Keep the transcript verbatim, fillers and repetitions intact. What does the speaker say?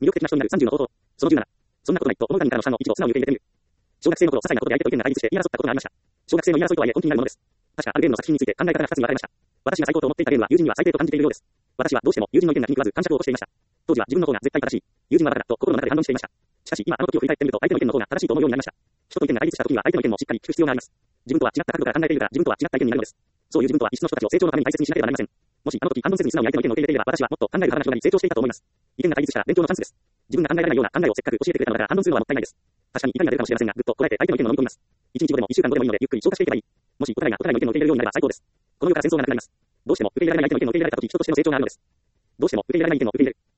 魅力的な人になるさんじゅうの方法。そのじゅうなな。そんなことないと思う他人からの批判を一度素直に受け入れてみる。小学生の頃、些細なことで相手と意見が対立して言い争ったことがありました。小学生の言い争いとはいえ根気になるものです。確かあるゲームの作品について考え方がふたつに分かれました。私が最高と思っていたゲームは友人には最低と感じているようです。私はどうしても友人の意見が気に食わず感触を起こしていました。当時は自分の方が絶対正しい。友人はバカだと心の中で反論していました。しかし今あの時を振り返ってみると相手の意見の方が正しいと思うようになりました。人と意見が対立した時には相手の意見もしっかり聞く必要があります。自分とは違った角度から考えているから自分とは違った意見になるのです。そういう自分とは異質の人たちを成長のために大切にしなければなりません。もしあの時反論せずに素直に相手の意見を受け入れていれば私はもっと考える派な人に成長していたと思います。意見が対立したら勉強のチャンスです。自分が考えられないような考えをせっかく教えてくれたのだから反論するのはもったいないです。確かに怒りが出るかもしれませんが、ぐっとこらえて相手の意見を飲み込みます。一日後でも一週間後でもいいのでゆっくり消化していけばいい。もしお互いがお互いの意見を受け入れるようになれば最高です。この世から戦争がなくなります。どうしても受け入れられない相手の意見を受け入れられた時人としての成長があるのです。どうしても受け入れられない意見を受け入れる。